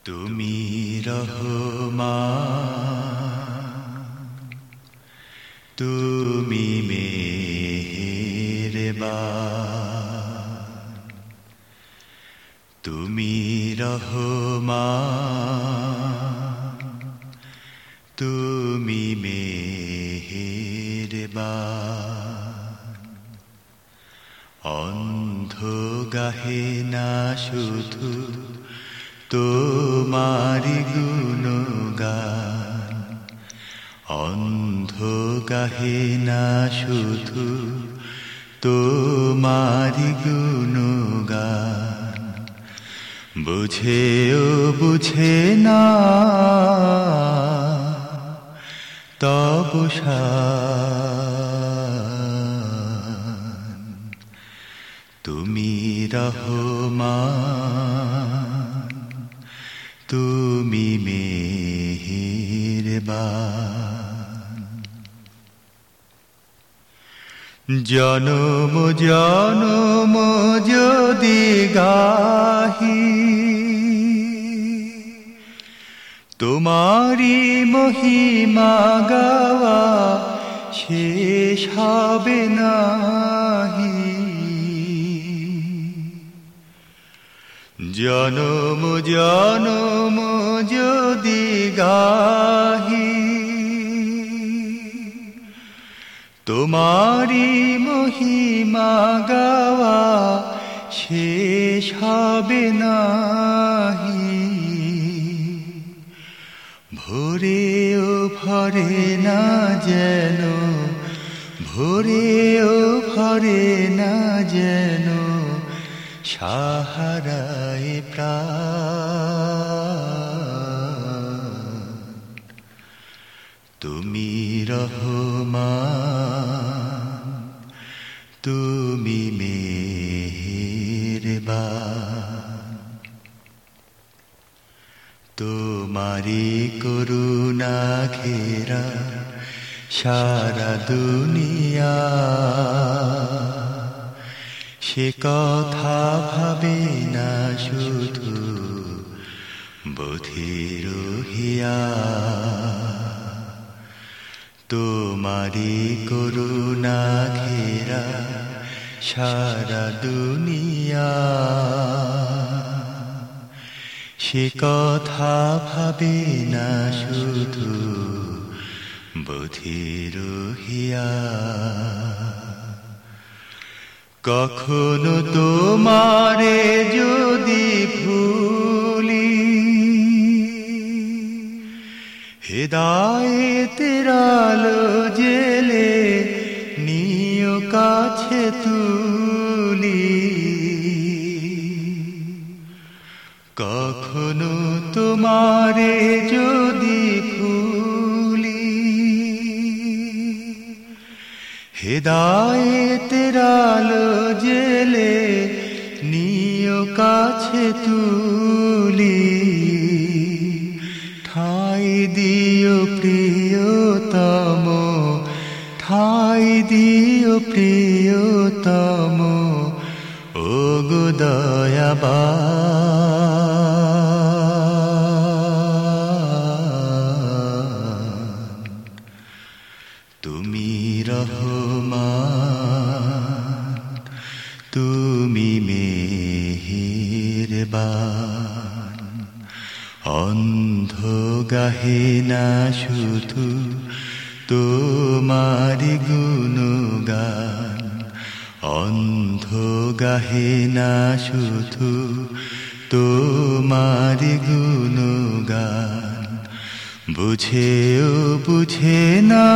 তুমি রহমান, তুমি মেহেরবান, তুমি রহমান, তুমি মেহেরবান। অন্ধ গাহে না শুধু তোমারি গুণগান, অন্ধ গাহে না শুধু তোমারি গুণগান। বুঝেও বুঝে না তবু শান, তুমি রহমান, তুমি মেহেরবান। জনম জনম যদি গাহি তোমারি মহিমা, গাওয়া শেষ হবে নাহি। জনম জনম যদি গাহি তোমারি মহিমা, গাওয়া শেষ হবে নাহি। ভোরেও ভরে না যেন, ভোরেও ভরে না যেন সাহারায় প্রাণ। তুমি রহমান, তুমি মেহেরবান। তোমারি করুণা ঘেরা সারা দুনিয়া, সে কথা ভাবে না শুধু বধির হিয়া। তোমারি করুণা ঘেরা সারা দুনিয়া, সে কথা ভাবে না শুধু বধির হিয়া। কখনো তোমারে যদি ভুলি, হেদায়েতের আলো জেলে নিও কাছে তুলি। কখনো তোমারে যদি ভুলি, হেদায়েতের আলো জেলে নিও কাছে তুলি। ঠাই দিও প্রিয়তম, ঠাই দিও প্রিয়তম, ও গো দয়াবান। তুমি রহমান, তুমি মেহেরবান। অন্ধ গাহে না শুধু তোমারি গুণগান, অন্ধ গাহে না শুধু তোমারি গুণগান। বুঝেও বুঝে না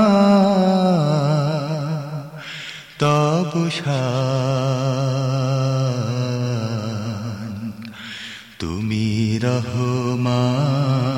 তবু শান, তুমি রহমান,